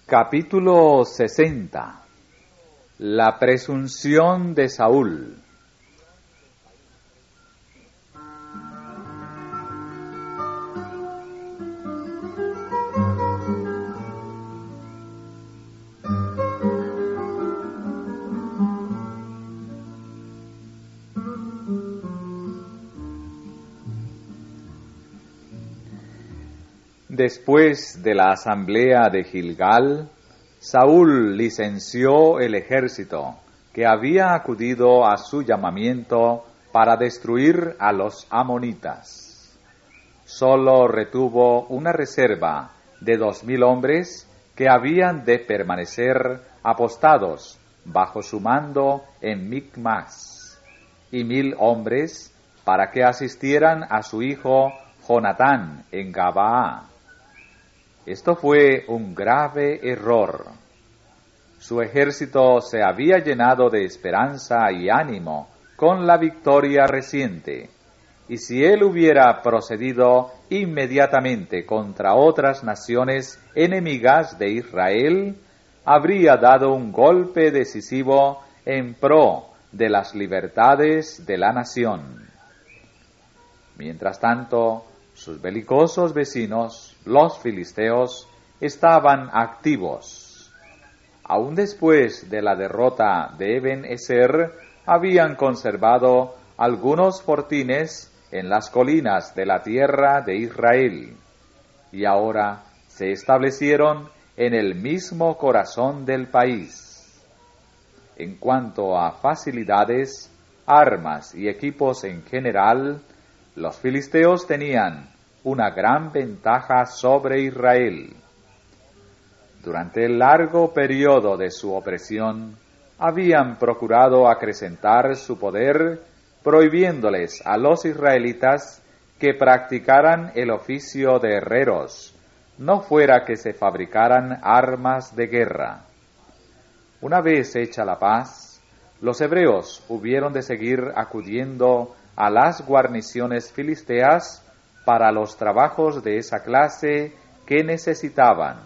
Capítulo 60. La presunción de Saúl. Después de la asamblea de Gilgal, Saúl licenció el ejército que había acudido a su llamamiento para destruir a los amonitas. Solo retuvo una reserva de 2,000 hombres que habían de permanecer apostados bajo su mando en Micmas, y 1,000 hombres para que asistieran a su hijo Jonatán en Gabaa. Esto fue un grave error. Su ejército se había llenado de esperanza y ánimo con la victoria reciente, y si él hubiera procedido inmediatamente contra otras naciones enemigas de Israel, habría dado un golpe decisivo en pro de las libertades de la nación. Mientras tanto, sus belicosos vecinos, los filisteos, estaban activos. Aún después de la derrota de Eben-Ezer, habían conservado algunos fortines en las colinas de la tierra de Israel, y ahora se establecieron en el mismo corazón del país. En cuanto a facilidades, armas y equipos en general, los filisteos tenían una gran ventaja sobre Israel. Durante el largo periodo de su opresión, habían procurado acrecentar su poder, prohibiéndoles a los israelitas que practicaran el oficio de herreros, no fuera que se fabricaran armas de guerra. Una vez hecha la paz, los hebreos hubieron de seguir acudiendo a las guarniciones filisteas para los trabajos de esa clase que necesitaban.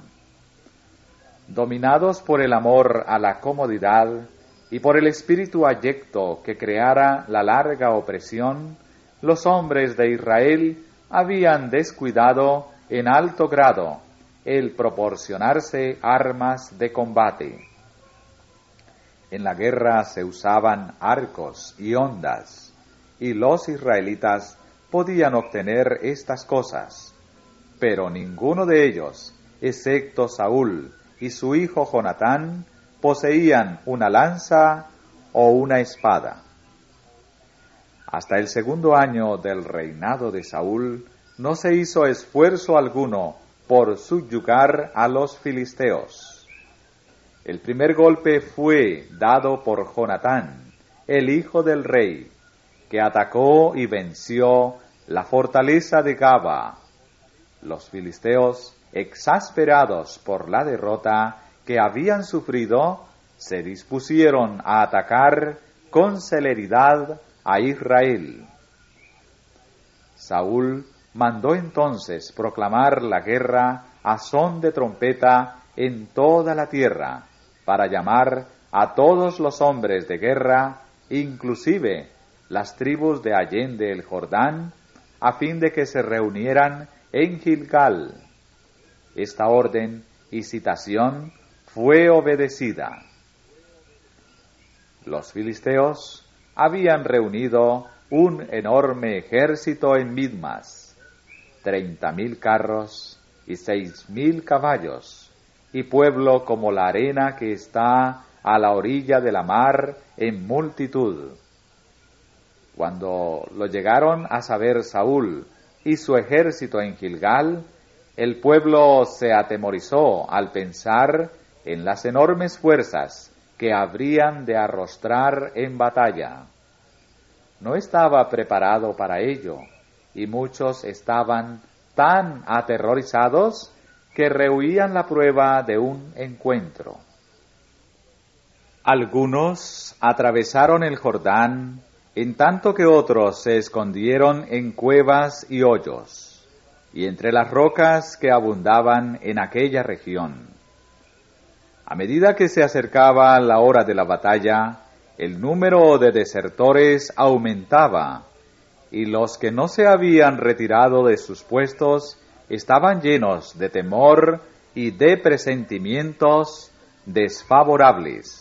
Dominados por el amor a la comodidad y por el espíritu abyecto que creara la larga opresión, los hombres de Israel habían descuidado en alto grado el proporcionarse armas de combate. En la guerra se usaban arcos y hondas, y los israelitas podían obtener estas cosas, pero ninguno de ellos, excepto Saúl y su hijo Jonatán, poseían una lanza o una espada. Hasta el 2º año del reinado de Saúl, no se hizo esfuerzo alguno por subyugar a los filisteos. El primer golpe fue dado por Jonatán, el hijo del rey, que atacó y venció la fortaleza de Gaba. Los filisteos, exasperados por la derrota que habían sufrido, se dispusieron a atacar con celeridad a Israel. Saúl mandó entonces proclamar la guerra a son de trompeta en toda la tierra, para llamar a todos los hombres de guerra, inclusive las tribus de allende el Jordán, a fin de que se reunieran en Gilgal. Esta orden y citación fue obedecida. Los filisteos habían reunido un enorme ejército en Midmas, 30,000 carros y 6,000 caballos, y pueblo como la arena que está a la orilla de la mar en multitud. Cuando lo llegaron a saber Saúl y su ejército en Gilgal, el pueblo se atemorizó al pensar en las enormes fuerzas que habrían de arrostrar en batalla. No estaba preparado para ello, y muchos estaban tan aterrorizados que rehuían la prueba de un encuentro. Algunos atravesaron el Jordán, en tanto que otros se escondieron en cuevas y hoyos, y entre las rocas que abundaban en aquella región. A medida que se acercaba la hora de la batalla, el número de desertores aumentaba, y los que no se habían retirado de sus puestos estaban llenos de temor y de presentimientos desfavorables.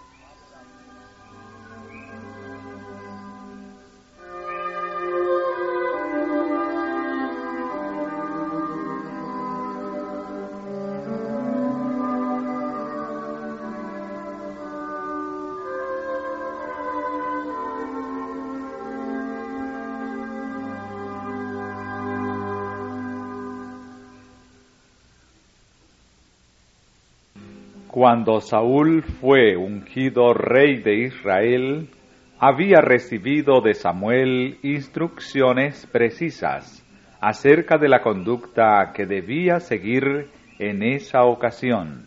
Cuando Saúl fue ungido rey de Israel, había recibido de Samuel instrucciones precisas acerca de la conducta que debía seguir en esa ocasión.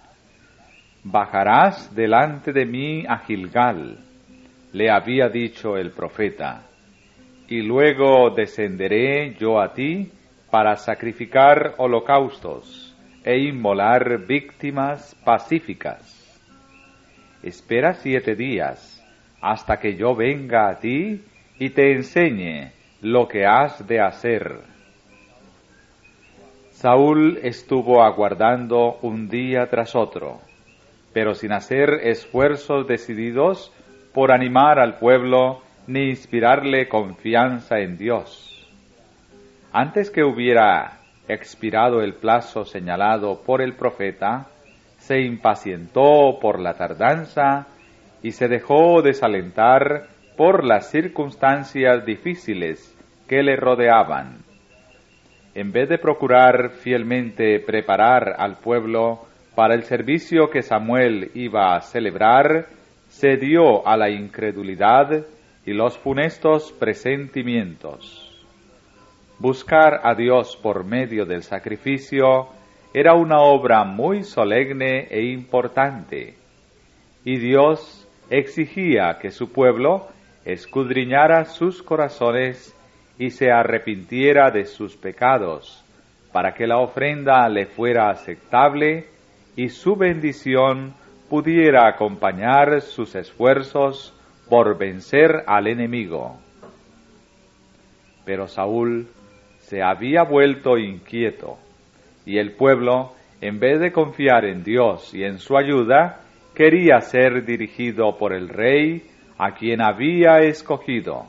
Bajarás delante de mí a Gilgal, le había dicho el profeta, y luego descenderé yo a ti para sacrificar holocaustos e inmolar víctimas pacíficas. Espera 7 días hasta que yo venga a ti y te enseñe lo que has de hacer. Saúl estuvo aguardando un día tras otro, pero sin hacer esfuerzos decididos por animar al pueblo ni inspirarle confianza en Dios. Antes que hubiera expirado el plazo señalado por el profeta, se impacientó por la tardanza y se dejó desalentar por las circunstancias difíciles que le rodeaban. En vez de procurar fielmente preparar al pueblo para el servicio que Samuel iba a celebrar, cedió a la incredulidad y los funestos presentimientos. Buscar a Dios por medio del sacrificio era una obra muy solemne e importante, y Dios exigía que su pueblo escudriñara sus corazones y se arrepintiera de sus pecados, para que la ofrenda le fuera aceptable y su bendición pudiera acompañar sus esfuerzos por vencer al enemigo. Pero Saúl se había vuelto inquieto, y el pueblo, en vez de confiar en Dios y en su ayuda, quería ser dirigido por el rey a quien había escogido.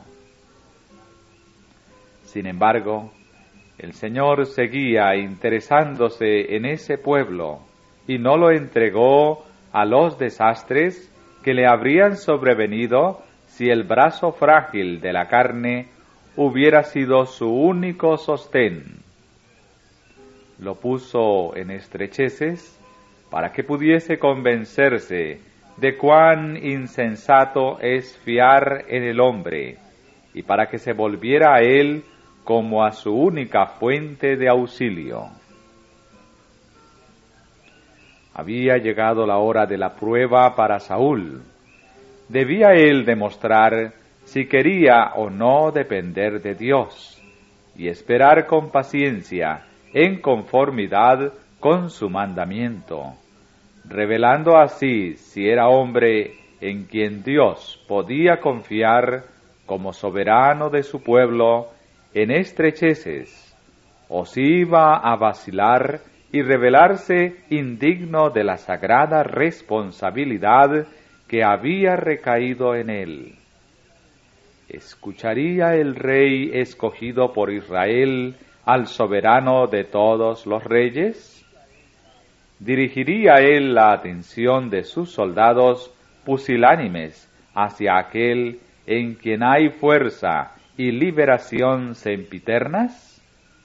Sin embargo, el Señor seguía interesándose en ese pueblo y no lo entregó a los desastres que le habrían sobrevenido si el brazo frágil de la carne hubiera sido su único sostén. Lo puso en estrecheces para que pudiese convencerse de cuán insensato es fiar en el hombre y para que se volviera a él como a su única fuente de auxilio. Había llegado la hora de la prueba para Saúl. Debía él demostrar si quería o no depender de Dios y esperar con paciencia en conformidad con su mandamiento, revelando así si era hombre en quien Dios podía confiar como soberano de su pueblo en estrecheces, o si iba a vacilar y revelarse indigno de la sagrada responsabilidad que había recaído en él. ¿Escucharía el rey escogido por Israel al soberano de todos los reyes? ¿Dirigiría él la atención de sus soldados pusilánimes hacia aquel en quien hay fuerza y liberación sempiternas?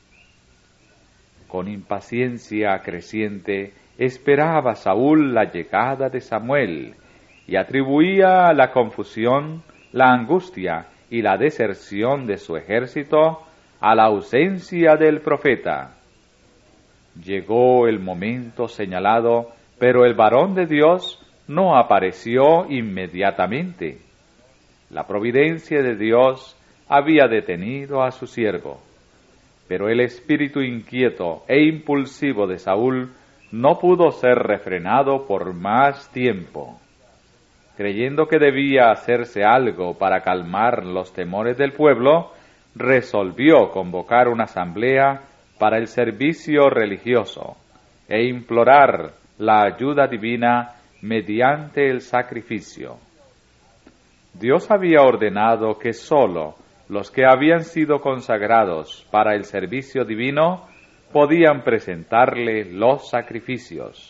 Con impaciencia creciente esperaba Saúl la llegada de Samuel y atribuía la confusión, la angustia y la deserción de su ejército a la ausencia del profeta. Llegó el momento señalado, pero el varón de Dios no apareció inmediatamente. La providencia de Dios había detenido a su siervo, pero el espíritu inquieto e impulsivo de Saúl no pudo ser refrenado por más tiempo. Creyendo que debía hacerse algo para calmar los temores del pueblo, resolvió convocar una asamblea para el servicio religioso e implorar la ayuda divina mediante el sacrificio. Dios había ordenado que sólo los que habían sido consagrados para el servicio divino podían presentarle los sacrificios.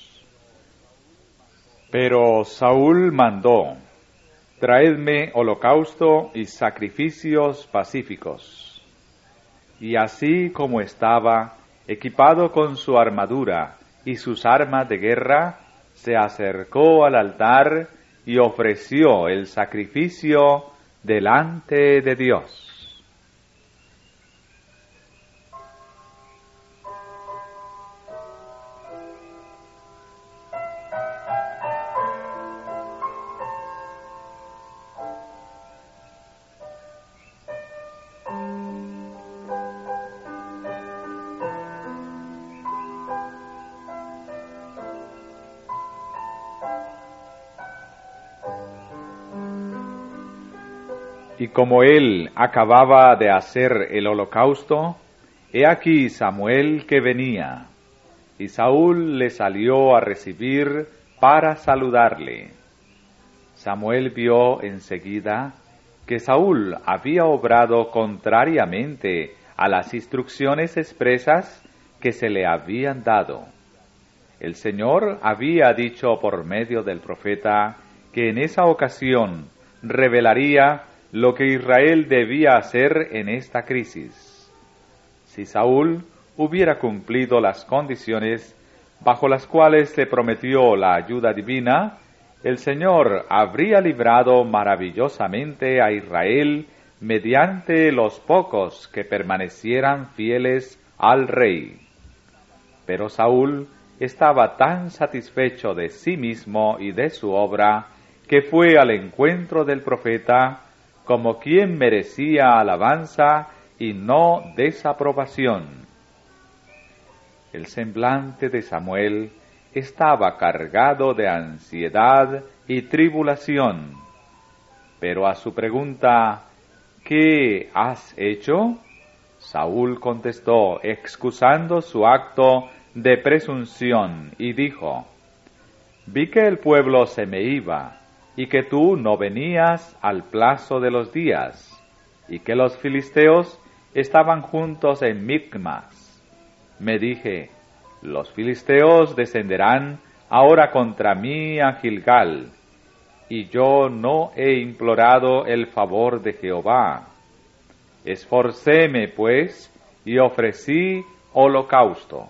Pero Saúl mandó: traedme holocausto y sacrificios pacíficos. Y así como estaba, equipado con su armadura y sus armas de guerra, se acercó al altar y ofreció el sacrificio delante de Dios. Y como él acababa de hacer el holocausto, he aquí Samuel que venía, y Saúl le salió a recibir para saludarle. Samuel vio enseguida que Saúl había obrado contrariamente a las instrucciones expresas que se le habían dado. El Señor había dicho por medio del profeta que en esa ocasión revelaría lo que Israel debía hacer en esta crisis. Si Saúl hubiera cumplido las condiciones bajo las cuales se prometió la ayuda divina, el Señor habría librado maravillosamente a Israel mediante los pocos que permanecieran fieles al rey. Pero Saúl estaba tan satisfecho de sí mismo y de su obra que fue al encuentro del profeta como quien merecía alabanza y no desaprobación. El semblante de Samuel estaba cargado de ansiedad y tribulación, pero a su pregunta, ¿qué has hecho?, Saúl contestó, excusando su acto de presunción, y dijo: vi que el pueblo se me iba, y que tú no venías al plazo de los días, y que los filisteos estaban juntos en Micmas. Me dije: los filisteos descenderán ahora contra mí a Gilgal, y yo no he implorado el favor de Jehová. Esforcéme, pues, y ofrecí holocausto.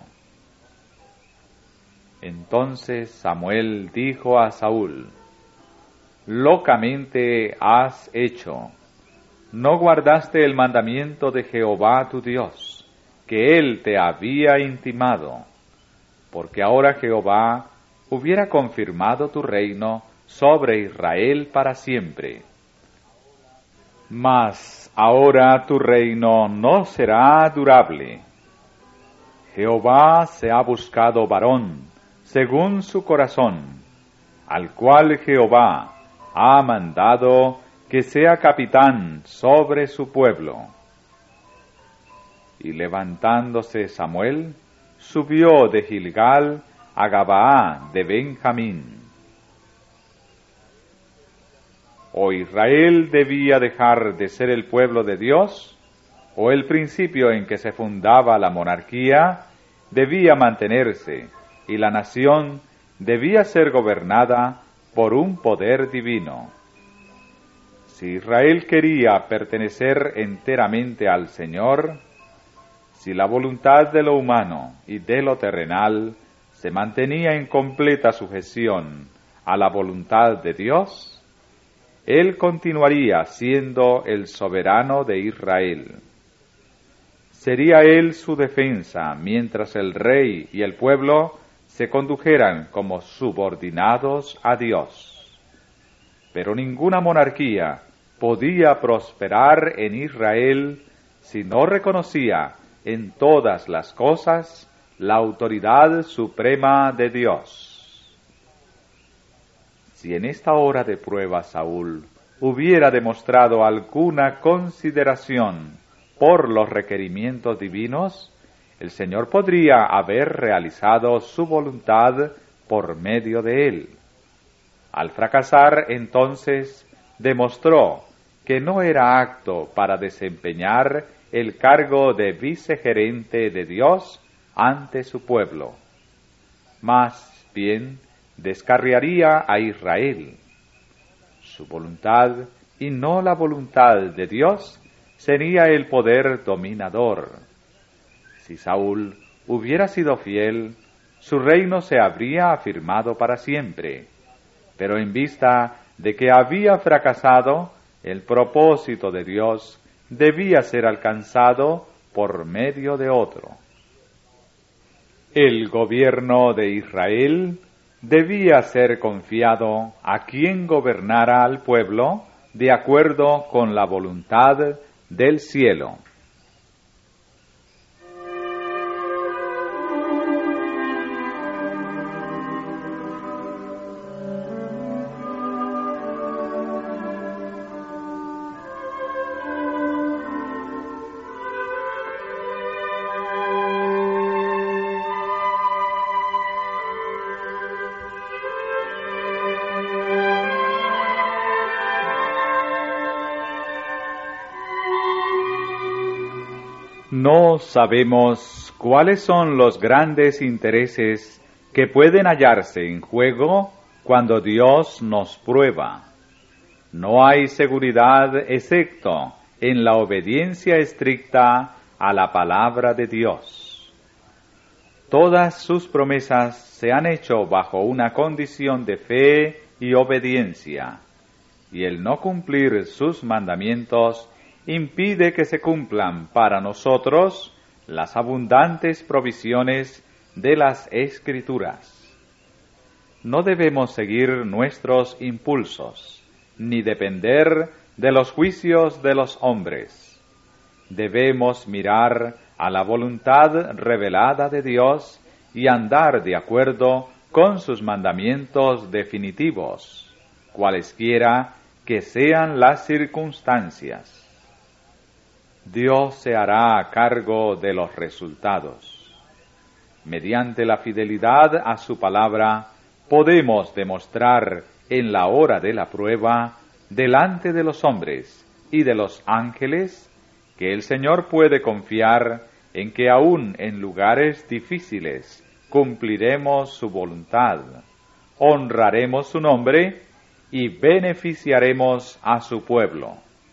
Entonces Samuel dijo a Saúl: locamente has hecho. No guardaste el mandamiento de Jehová tu Dios, que él te había intimado, porque ahora Jehová hubiera confirmado tu reino sobre Israel para siempre. Mas ahora tu reino no será durable. Jehová se ha buscado varón según su corazón, al cual Jehová ha mandado que sea capitán sobre su pueblo. Y levantándose Samuel, subió de Gilgal a Gabaa de Benjamín. O Israel debía dejar de ser el pueblo de Dios, o el principio en que se fundaba la monarquía debía mantenerse, y la nación debía ser gobernada por un poder divino. Si Israel quería pertenecer enteramente al Señor, si la voluntad de lo humano y de lo terrenal se mantenía en completa sujeción a la voluntad de Dios, Él continuaría siendo el soberano de Israel. Sería Él su defensa mientras el rey y el pueblo se condujeran como subordinados a Dios. Pero ninguna monarquía podía prosperar en Israel si no reconocía en todas las cosas la autoridad suprema de Dios. Si en esta hora de prueba Saúl hubiera demostrado alguna consideración por los requerimientos divinos, el Señor podría haber realizado su voluntad por medio de él. Al fracasar, entonces, demostró que no era apto para desempeñar el cargo de vicegerente de Dios ante su pueblo. Más bien, descarriaría a Israel. Su voluntad, y no la voluntad de Dios, sería el poder dominador. Si Saúl hubiera sido fiel, su reino se habría afirmado para siempre. Pero en vista de que había fracasado, el propósito de Dios debía ser alcanzado por medio de otro. El gobierno de Israel debía ser confiado a quien gobernara al pueblo de acuerdo con la voluntad del cielo. No sabemos cuáles son los grandes intereses que pueden hallarse en juego cuando Dios nos prueba. No hay seguridad excepto en la obediencia estricta a la palabra de Dios. Todas sus promesas se han hecho bajo una condición de fe y obediencia, y el no cumplir sus mandamientos impide que se cumplan para nosotros las abundantes provisiones de las Escrituras. No debemos seguir nuestros impulsos, ni depender de los juicios de los hombres. Debemos mirar a la voluntad revelada de Dios y andar de acuerdo con sus mandamientos definitivos, cualesquiera que sean las circunstancias. Dios se hará a cargo de los resultados. Mediante la fidelidad a su palabra, podemos demostrar en la hora de la prueba, delante de los hombres y de los ángeles, que el Señor puede confiar en que aún en lugares difíciles cumpliremos su voluntad, honraremos su nombre y beneficiaremos a su pueblo.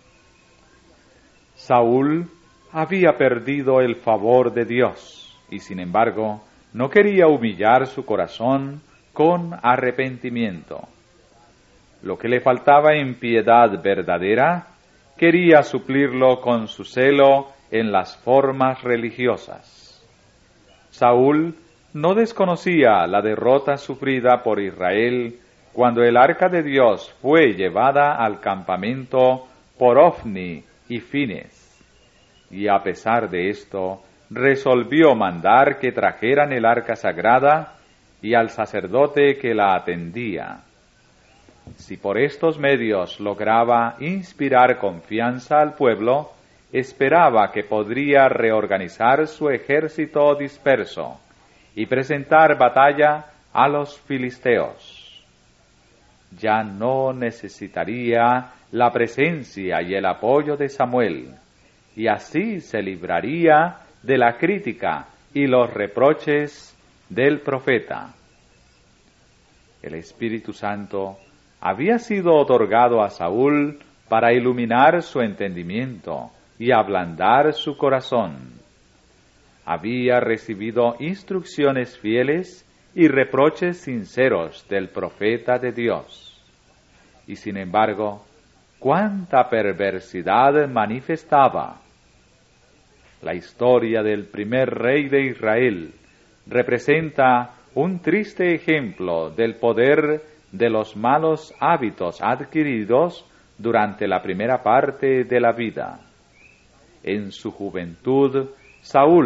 Saúl había perdido el favor de Dios y, sin embargo, no quería humillar su corazón con arrepentimiento. Lo que le faltaba en piedad verdadera, quería suplirlo con su celo en las formas religiosas. Saúl no desconocía la derrota sufrida por Israel cuando el arca de Dios fue llevada al campamento por Ofni y Fines, y a pesar de esto, resolvió mandar que trajeran el arca sagrada y al sacerdote que la atendía. Si por estos medios lograba inspirar confianza al pueblo, esperaba que podría reorganizar su ejército disperso y presentar batalla a los filisteos. Ya no necesitaría la presencia y el apoyo de Samuel, y así se libraría de la crítica y los reproches del profeta. El Espíritu Santo había sido otorgado a Saúl para iluminar su entendimiento y ablandar su corazón. Había recibido instrucciones fieles y reproches sinceros del profeta de Dios. Y sin embargo, cuánta perversidad manifestaba. La historia del primer rey de Israel representa un triste ejemplo del poder de los malos hábitos adquiridos durante la primera parte de la vida. En su juventud, Saúl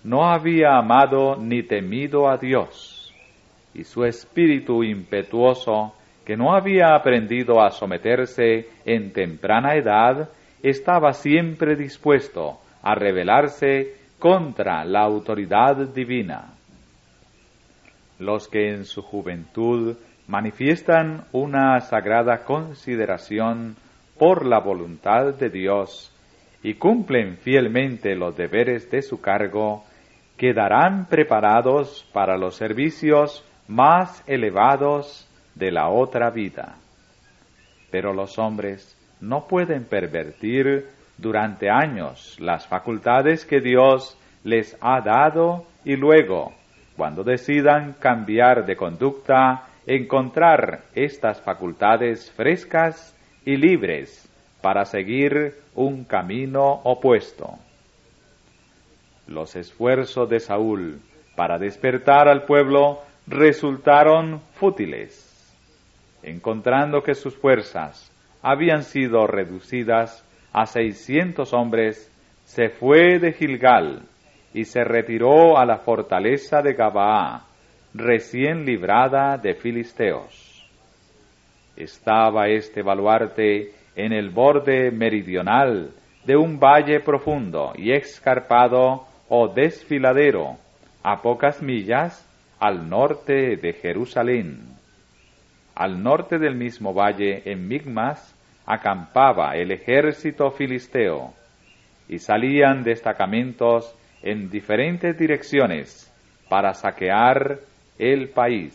no había amado ni temido a Dios, y su espíritu impetuoso, que no había aprendido a someterse en temprana edad, estaba siempre dispuesto a rebelarse contra la autoridad divina. Los que en su juventud manifiestan una sagrada consideración por la voluntad de Dios y cumplen fielmente los deberes de su cargo, quedarán preparados para los servicios más elevados de la otra vida. Pero los hombres no pueden pervertir durante años las facultades que Dios les ha dado y luego, cuando decidan cambiar de conducta, encontrar estas facultades frescas y libres para seguir un camino opuesto. Los esfuerzos de Saúl para despertar al pueblo resultaron fútiles. Encontrando que sus fuerzas habían sido reducidas a 600 hombres, se fue de Gilgal y se retiró a la fortaleza de Gabaa, recién librada de filisteos. Estaba este baluarte en el borde meridional de un valle profundo y escarpado o desfiladero, a pocas millas al norte de Jerusalén. Al norte del mismo valle, en Migmas, acampaba el ejército filisteo, y salían destacamentos en diferentes direcciones para saquear el país.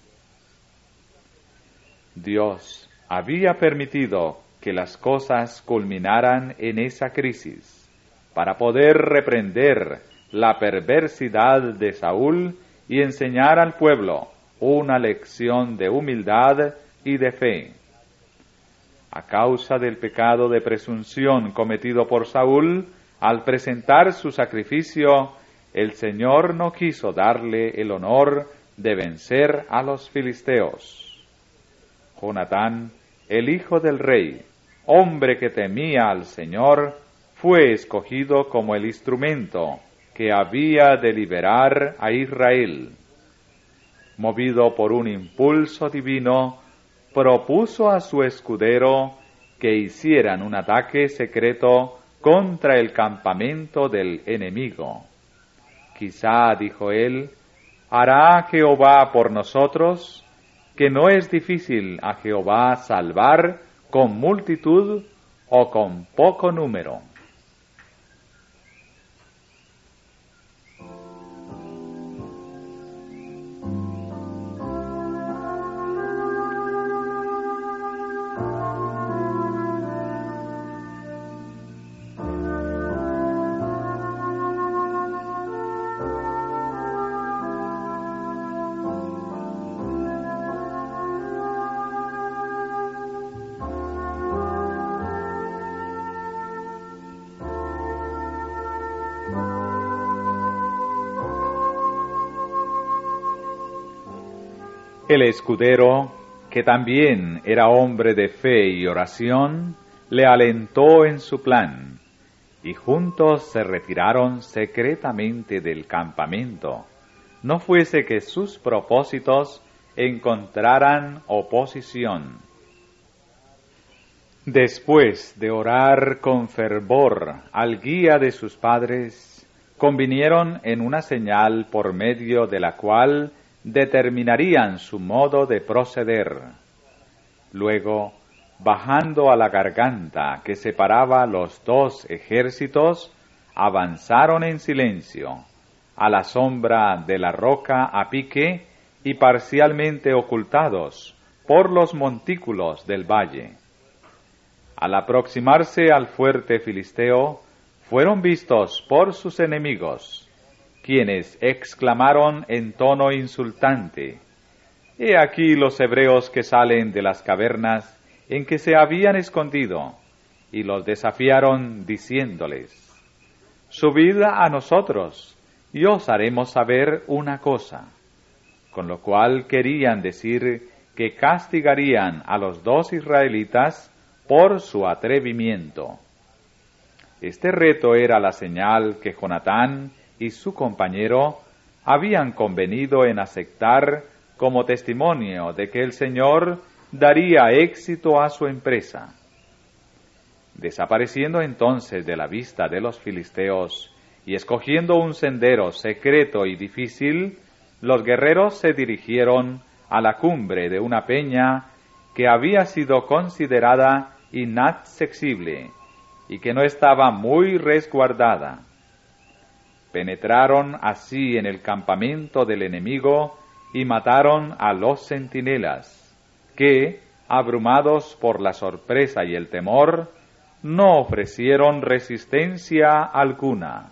Dios había permitido que las cosas culminaran en esa crisis para poder reprender la perversidad de Saúl y enseñar al pueblo una lección de humildad y de fe. A causa del pecado de presunción cometido por Saúl, al presentar su sacrificio, el Señor no quiso darle el honor de vencer a los filisteos. Jonatán, el hijo del rey, hombre que temía al Señor, fue escogido como el instrumento que había de liberar a Israel. Movido por un impulso divino, propuso a su escudero que hicieran un ataque secreto contra el campamento del enemigo. Quizá, dijo él, hará Jehová por nosotros, que no es difícil a Jehová salvar con multitud o con poco número. El escudero, que también era hombre de fe y oración, le alentó en su plan, y juntos se retiraron secretamente del campamento, no fuese que sus propósitos encontraran oposición. Después de orar con fervor al guía de sus padres, convinieron en una señal por medio de la cual determinarían su modo de proceder. Luego, bajando a la garganta que separaba los dos ejércitos, avanzaron en silencio, a la sombra de la roca a pique y parcialmente ocultados por los montículos del valle. Al aproximarse al fuerte filisteo, fueron vistos por sus enemigos, quienes exclamaron en tono insultante: «He aquí los hebreos que salen de las cavernas en que se habían escondido», y los desafiaron diciéndoles: «Subid a nosotros, y os haremos saber una cosa», con lo cual querían decir que castigarían a los dos israelitas por su atrevimiento. Este reto era la señal que Jonatán y su compañero habían convenido en aceptar como testimonio de que el Señor daría éxito a su empresa. Desapareciendo entonces de la vista de los filisteos y escogiendo un sendero secreto y difícil, los guerreros se dirigieron a la cumbre de una peña que había sido considerada inaccesible y que no estaba muy resguardada. Penetraron así en el campamento del enemigo y mataron a los centinelas, que, abrumados por la sorpresa y el temor, no ofrecieron resistencia alguna.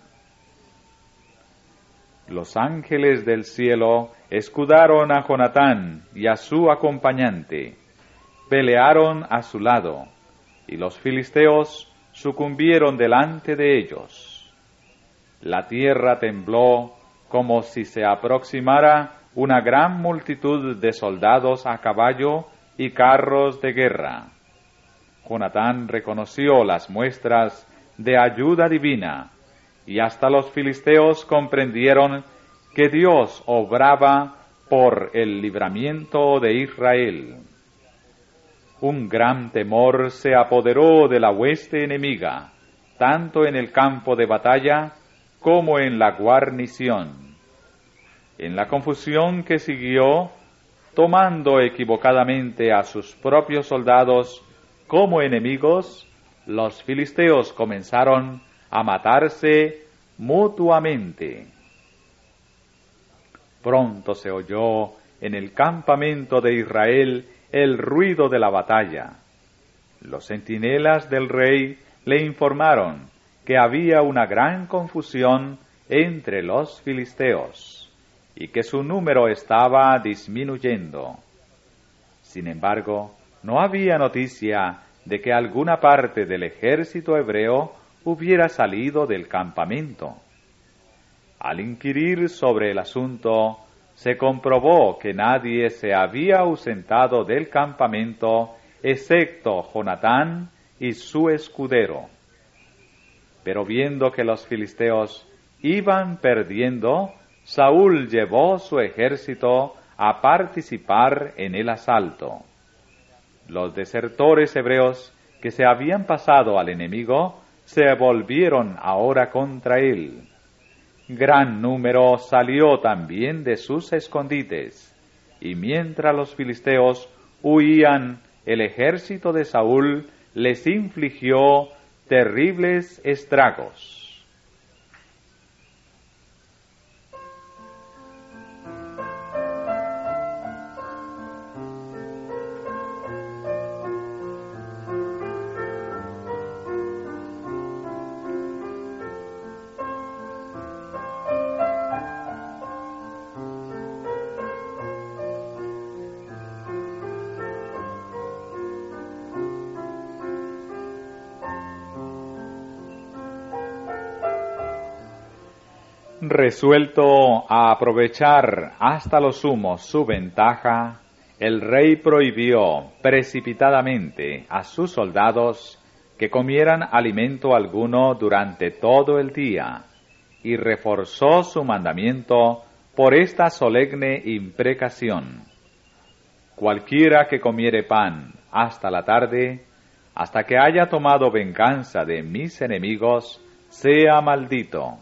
Los ángeles del cielo escudaron a Jonatán y a su acompañante, pelearon a su lado, y los filisteos sucumbieron delante de ellos. La tierra tembló como si se aproximara una gran multitud de soldados a caballo y carros de guerra. Jonatán reconoció las muestras de ayuda divina, y hasta los filisteos comprendieron que Dios obraba por el libramiento de Israel. Un gran temor se apoderó de la hueste enemiga, tanto en el campo de batalla como en la guarnición. En la confusión que siguió, tomando equivocadamente a sus propios soldados como enemigos, los filisteos comenzaron a matarse mutuamente. Pronto se oyó en el campamento de Israel el ruido de la batalla. Los centinelas del rey le informaron que había una gran confusión entre los filisteos y que su número estaba disminuyendo. Sin embargo, no había noticia de que alguna parte del ejército hebreo hubiera salido del campamento. Al inquirir sobre el asunto, se comprobó que nadie se había ausentado del campamento excepto Jonatán y su escudero. Pero viendo que los filisteos iban perdiendo, Saúl llevó su ejército a participar en el asalto. Los desertores hebreos que se habían pasado al enemigo se volvieron ahora contra él. Gran número salió también de sus escondites, y mientras los filisteos huían, el ejército de Saúl les infligió terribles estragos. Resuelto a aprovechar hasta lo sumo su ventaja, el rey prohibió precipitadamente a sus soldados que comieran alimento alguno durante todo el día, y reforzó su mandamiento por esta solemne imprecación: cualquiera que comiere pan hasta la tarde, hasta que haya tomado venganza de mis enemigos, sea maldito.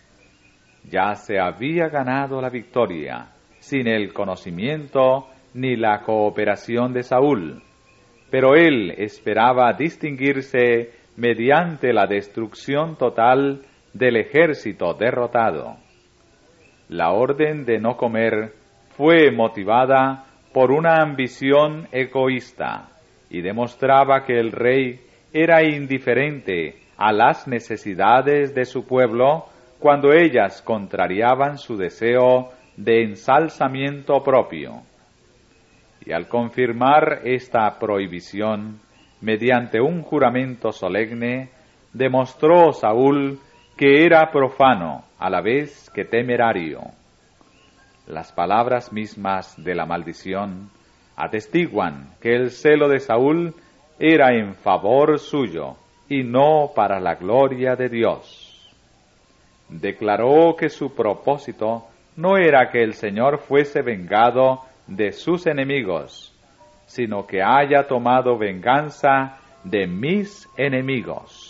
Ya se había ganado la victoria, sin el conocimiento ni la cooperación de Saúl, pero él esperaba distinguirse mediante la destrucción total del ejército derrotado. La orden de no comer fue motivada por una ambición egoísta y demostraba que el rey era indiferente a las necesidades de su pueblo cuando ellas contrariaban su deseo de ensalzamiento propio. Y al confirmar esta prohibición, mediante un juramento solemne, demostró Saúl que era profano a la vez que temerario. Las palabras mismas de la maldición atestiguan que el celo de Saúl era en favor suyo y no para la gloria de Dios. declaró que su propósito no era que el Señor fuese vengado de sus enemigos, sino que haya tomado venganza de mis enemigos.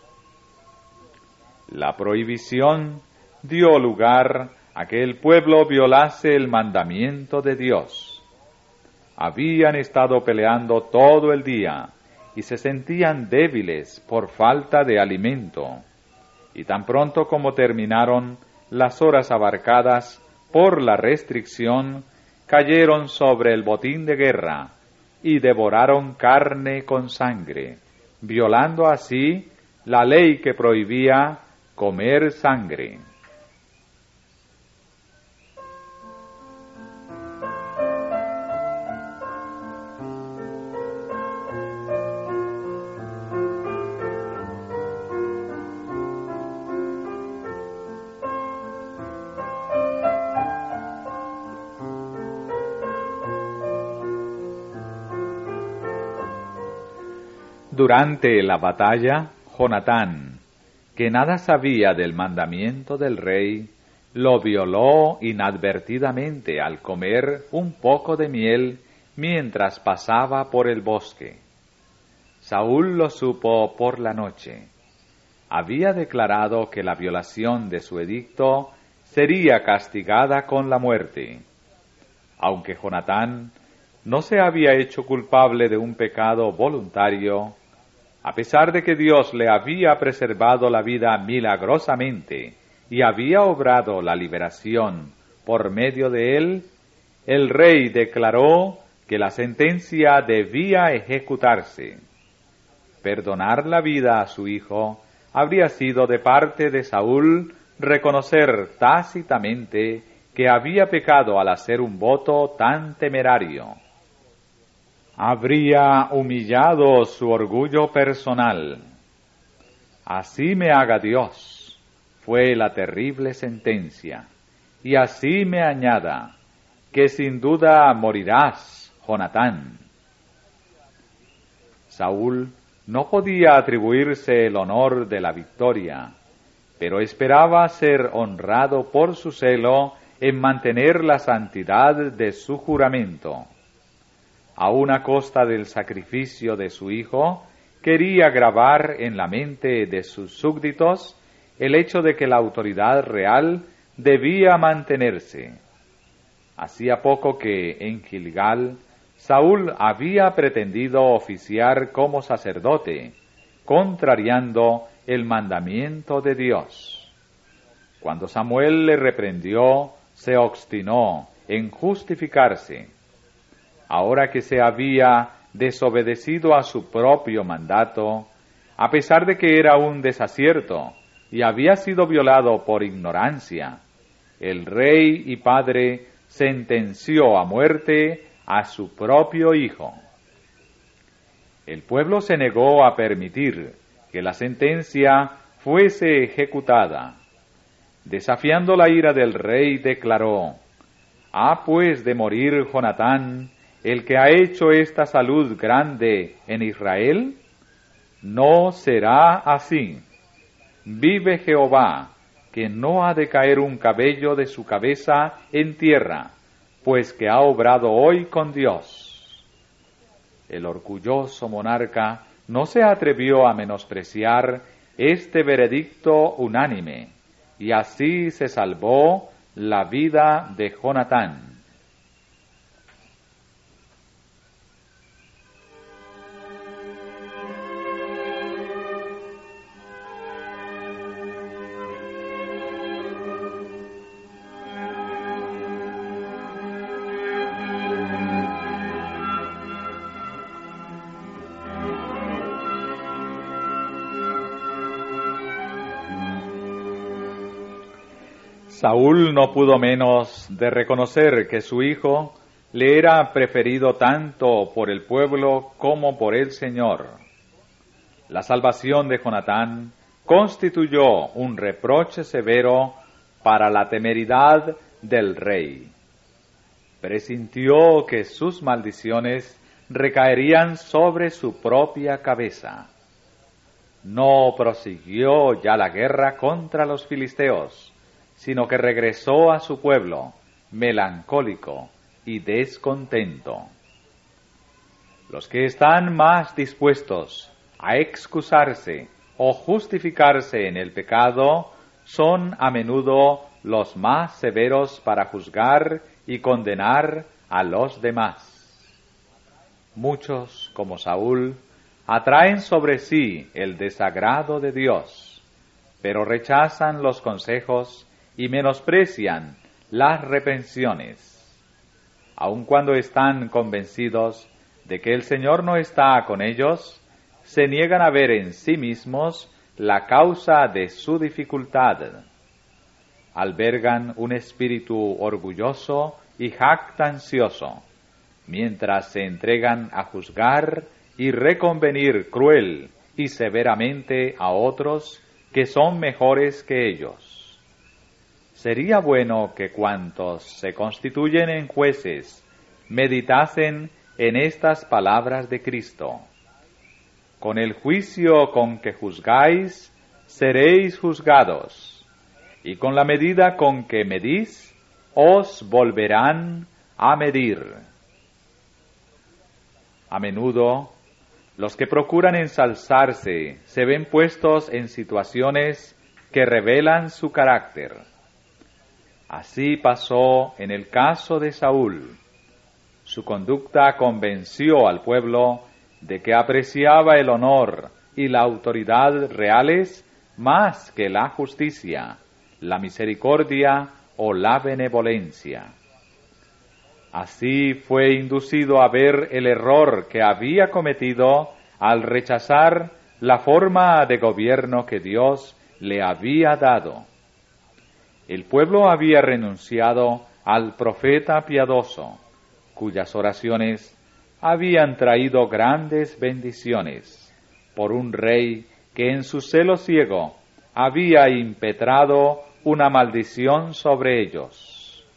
La prohibición dio lugar a que el pueblo violase el mandamiento de Dios. Habían estado peleando todo el día y se sentían débiles por falta de alimento. Y tan pronto como terminaron las horas abarcadas por la restricción, cayeron sobre el botín de guerra y devoraron carne con sangre, violando así la ley que prohibía comer sangre. Durante la batalla, Jonatán, que nada sabía del mandamiento del rey, lo violó inadvertidamente al comer un poco de miel mientras pasaba por el bosque. Saúl lo supo por la noche. Había declarado que la violación de su edicto sería castigada con la muerte. Aunque Jonatán no se había hecho culpable de un pecado voluntario, a pesar de que Dios le había preservado la vida milagrosamente y había obrado la liberación por medio de él, el rey declaró que la sentencia debía ejecutarse. Perdonar la vida a su hijo habría sido de parte de Saúl reconocer tácitamente que había pecado al hacer un voto tan temerario. Habría humillado su orgullo personal. Así me haga Dios, fue la terrible sentencia, y así me añada, que sin duda morirás, Jonatán. Saúl no podía atribuirse el honor de la victoria, pero esperaba ser honrado por su celo en mantener la santidad de su juramento. Aun a costa del sacrificio de su hijo, quería grabar en la mente de sus súbditos el hecho de que la autoridad real debía mantenerse. Hacía poco que en Gilgal Saúl había pretendido oficiar como sacerdote, contrariando el mandamiento de Dios. Cuando Samuel le reprendió, se obstinó en justificarse. Ahora que se había desobedecido a su propio mandato, a pesar de que era un desacierto y había sido violado por ignorancia, el rey y padre sentenció a muerte a su propio hijo. El pueblo se negó a permitir que la sentencia fuese ejecutada. Desafiando la ira del rey, declaró: «¿Ha pues de morir Jonatán, el que ha hecho esta salud grande en Israel? No será así. Vive Jehová, que no ha de caer un cabello de su cabeza en tierra, pues que ha obrado hoy con Dios». El orgulloso monarca no se atrevió a menospreciar este veredicto unánime, y así se salvó la vida de Jonatán. Saúl no pudo menos de reconocer que su hijo le era preferido tanto por el pueblo como por el Señor. La salvación de Jonatán constituyó un reproche severo para la temeridad del rey. Presintió que sus maldiciones recaerían sobre su propia cabeza. no prosiguió ya la guerra contra los filisteos, sino que regresó a su pueblo, melancólico y descontento. Los que están más dispuestos a excusarse o justificarse en el pecado son a menudo los más severos para juzgar y condenar a los demás. Muchos, como Saúl, atraen sobre sí el desagrado de Dios, pero rechazan los consejos y menosprecian las reprensiones. Aun cuando están convencidos de que el Señor no está con ellos, se niegan a ver en sí mismos la causa de su dificultad. Albergan un espíritu orgulloso y jactancioso, mientras se entregan a juzgar y reconvenir cruel y severamente a otros que son mejores que ellos. Sería bueno que cuantos se constituyen en jueces meditasen en estas palabras de Cristo. Con el juicio con que juzgáis, seréis juzgados, y con la medida con que medís, os volverán a medir. A menudo, los que procuran ensalzarse se ven puestos en situaciones que revelan su carácter. Así pasó en el caso de Saúl. Su conducta convenció al pueblo de que apreciaba el honor y la autoridad reales más que la justicia, la misericordia o la benevolencia. Así fue inducido a ver el error que había cometido al rechazar la forma de gobierno que Dios le había dado. El pueblo había renunciado al profeta piadoso, cuyas oraciones habían traído grandes bendiciones, por un rey que en su celo ciego había impetrado una maldición sobre ellos.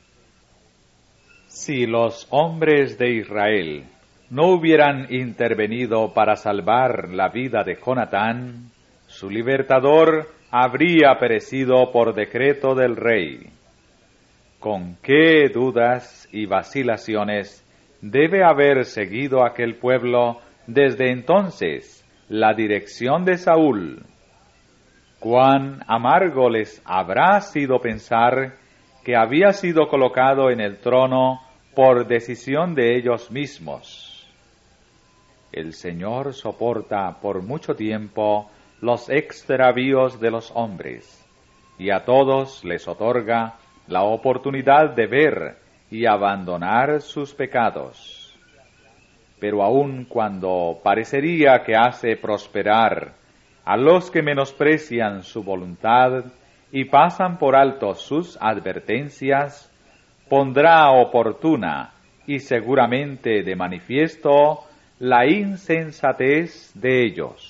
Si los hombres de Israel no hubieran intervenido para salvar la vida de Jonatán, su libertador habría perecido por decreto del rey. ¿Con qué dudas y vacilaciones debe haber seguido aquel pueblo desde entonces la dirección de Saúl? Cuán amargo les habrá sido pensar que había sido colocado en el trono por decisión de ellos mismos. El Señor soporta por mucho tiempo los extravíos de los hombres, y a todos les otorga la oportunidad de ver y abandonar sus pecados. Pero aun cuando parecería que hace prosperar a los que menosprecian su voluntad y pasan por alto sus advertencias, pondrá oportuna y seguramente de manifiesto la insensatez de ellos.